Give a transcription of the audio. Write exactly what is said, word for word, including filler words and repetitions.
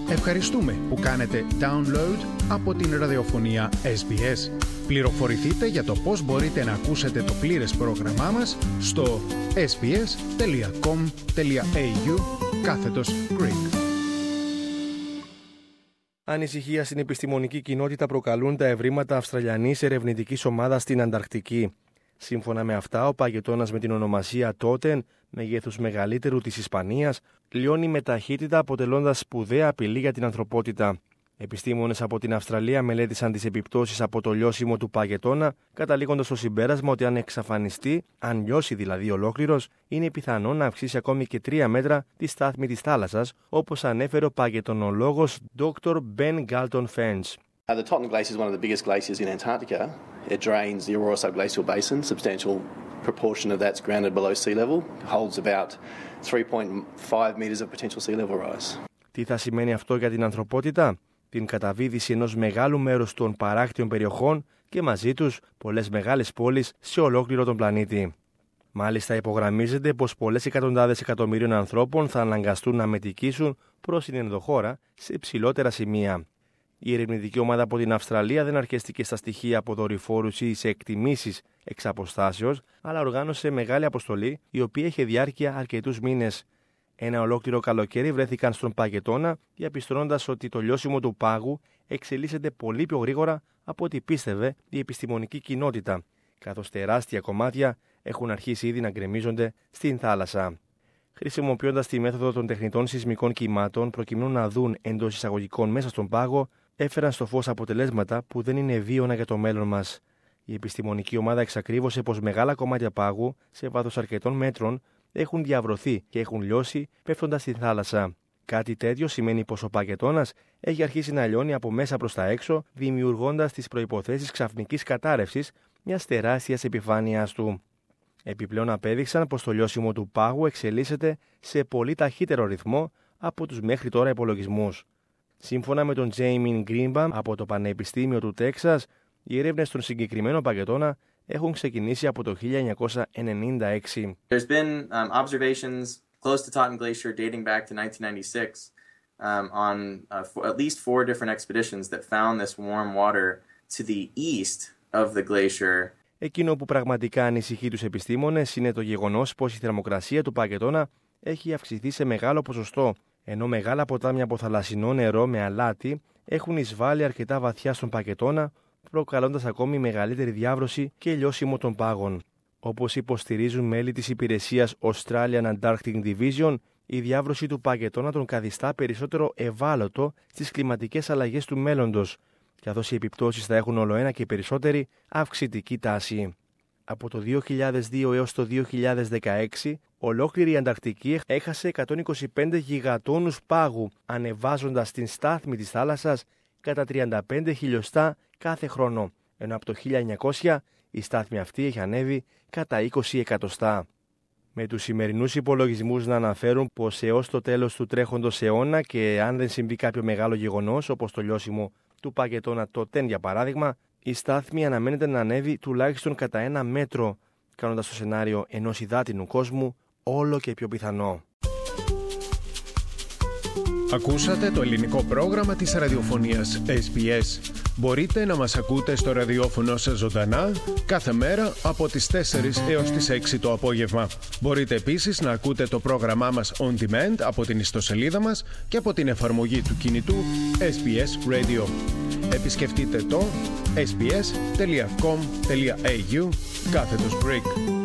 Ευχαριστούμε που κάνετε download από την ραδιοφωνία ες μπι ες. Πληροφορηθείτε για το πώς μπορείτε να ακούσετε το πλήρες πρόγραμμά μας στο sbs.com.au κάθετος Greek. Ανησυχία στην επιστημονική κοινότητα προκαλούν τα ευρήματα Αυστραλιανής ερευνητικής ομάδας στην Ανταρκτική. Σύμφωνα με αυτά, ο παγετώνας με την ονομασία Τότεν, μεγέθους μεγαλύτερου της Ισπανίας, λιώνει με ταχύτητα αποτελώντας σπουδαία απειλή για την ανθρωπότητα. Επιστήμονες από την Αυστραλία μελέτησαν τις επιπτώσεις από το λιώσιμο του παγετώνα, καταλήγοντας στο συμπέρασμα ότι αν εξαφανιστεί, αν λιώσει δηλαδή ολόκληρος, είναι πιθανό να αυξήσει ακόμη και τρία μέτρα τη στάθμη της θάλασσας, όπως ανέφερε ο παγετωνολόγος ντόκτορ Ben Galton Fence. Uh, the Totten Glacier is one of the biggest glaciers in Antarctica. It drains the Aurora subglacial basin. Substantial proportion of that's grounded below sea level. It holds about three point five metres of potential sea level rise. Τι θα σημαίνει αυτό για την ανθρωπότητα? Την καταβίδηση ενός μεγάλου μέρους των παράκτιων περιοχών και μαζί τους πολλές μεγάλες πόλεις σε ολόκληρο τον πλανήτη. Μάλιστα υπογραμμίζεται πως πολλές εκατοντάδες εκατομμυρίων ανθρώπων θα αναγκαστούν να μετικήσουν προς την ενδοχώρα σε υψηλότερα σημεία. Η ερευνητική ομάδα από την Αυστραλία δεν αρκεστήκε στα στοιχεία από δορυφόρους ή σε εκτιμήσεις εξ αποστάσεως, αλλά οργάνωσε μεγάλη αποστολή, η οποία είχε διάρκεια αρκετούς μήνες. Ένα ολόκληρο καλοκαίρι βρέθηκαν στον παγετώνα, διαπιστώνοντας ότι το λιώσιμο του πάγου εξελίσσεται πολύ πιο γρήγορα από ό,τι πίστευε η επιστημονική κοινότητα, καθώς τεράστια κομμάτια έχουν αρχίσει ήδη να γκρεμίζονται στην θάλασσα. Χρησιμοποιώντας τη μέθοδο των τεχνητών σεισμικών κυμάτων προκειμένου να δουν εντός εισαγωγικών μέσα στον πάγο, έφεραν στο φως αποτελέσματα που δεν είναι βίωνα για το μέλλον μας. Η επιστημονική ομάδα εξακρίβωσε πως μεγάλα κομμάτια πάγου, σε βάθος αρκετών μέτρων, έχουν διαβρωθεί και έχουν λιώσει πέφτοντας στη θάλασσα. Κάτι τέτοιο σημαίνει πως ο παγετώνας έχει αρχίσει να λιώνει από μέσα προς τα έξω, δημιουργώντας τις προϋποθέσεις ξαφνικής κατάρρευσης μιας τεράστιας επιφάνειας του. Επιπλέον απέδειξαν πως το λιώσιμο του πάγου εξελίσσεται σε πολύ ταχύτερο ρυθμό από τους μέχρι τώρα υπολογισμούς. Σύμφωνα με τον Τζέιμιν Γκρίνμπαμ από το Πανεπιστήμιο του Τέξας, οι έρευνες στον συγκεκριμένο παγετώνα έχουν ξεκινήσει από το χίλια εννιακόσια ενενήντα έξι. There's been um, observations close to Totten Glacier dating back to nineteen ninety-six um, on uh, for at least four different expeditions that found this warm water to the east of the glacier. Εκείνο που πραγματικά ανησυχεί τους επιστήμονες είναι το γεγονός πως η θερμοκρασία του παγετώνα έχει αυξηθεί σε μεγάλο ποσοστό, ενώ μεγάλα ποτάμια από θαλασσινό νερό με αλάτι έχουν εισβάλει αρκετά βαθιά στον παγετώνα, προκαλώντας ακόμη μεγαλύτερη διάβρωση και λιώσιμο των πάγων. Όπως υποστηρίζουν μέλη της υπηρεσίας Australian Antarctic Division, η διάβρωση του παγετώνα τον καθιστά περισσότερο ευάλωτο στις κλιματικές αλλαγές του μέλλοντος, καθώς οι επιπτώσεις θα έχουν ολοένα και περισσότερη αυξητική τάση. Από το δύο χιλιάδες δύο έως το δύο χιλιάδες δεκαέξι, ολόκληρη η Ανταρκτική έχασε εκατόν είκοσι πέντε γιγατόνους πάγου, ανεβάζοντας την στάθμη της θάλασσας κατά τριάντα πέντε χιλιοστά κάθε χρόνο, ενώ από το χίλια εννιακόσια η στάθμη αυτή έχει ανέβει κατά είκοσι εκατοστά. Με τους σημερινούς υπολογισμούς να αναφέρουν πως έως το τέλος του τρέχοντος αιώνα και αν δεν συμβεί κάποιο μεγάλο γεγονός όπως το λιώσιμο του παγετώνα Τότεν για παράδειγμα, η στάθμη αναμένεται να ανέβει τουλάχιστον κατά ένα μέτρο, κάνοντας το σενάριο ενός υδάτινου κόσμου όλο και πιο πιθανό. Ακούσατε το ελληνικό πρόγραμμα της ραδιοφωνίας ες μπι ες. Μπορείτε να μας ακούτε στο ραδιόφωνο σας ζωντανά κάθε μέρα από τις τέσσερις έως τις έξι το απόγευμα. Μπορείτε επίσης να ακούτε το πρόγραμμά μας on demand από την ιστοσελίδα μας και από την εφαρμογή του κινητού ες μπι ες Radio. Επισκεφτείτε το ες μπι ες τελεία κομ τελεία έι γιου κάθετος Greek.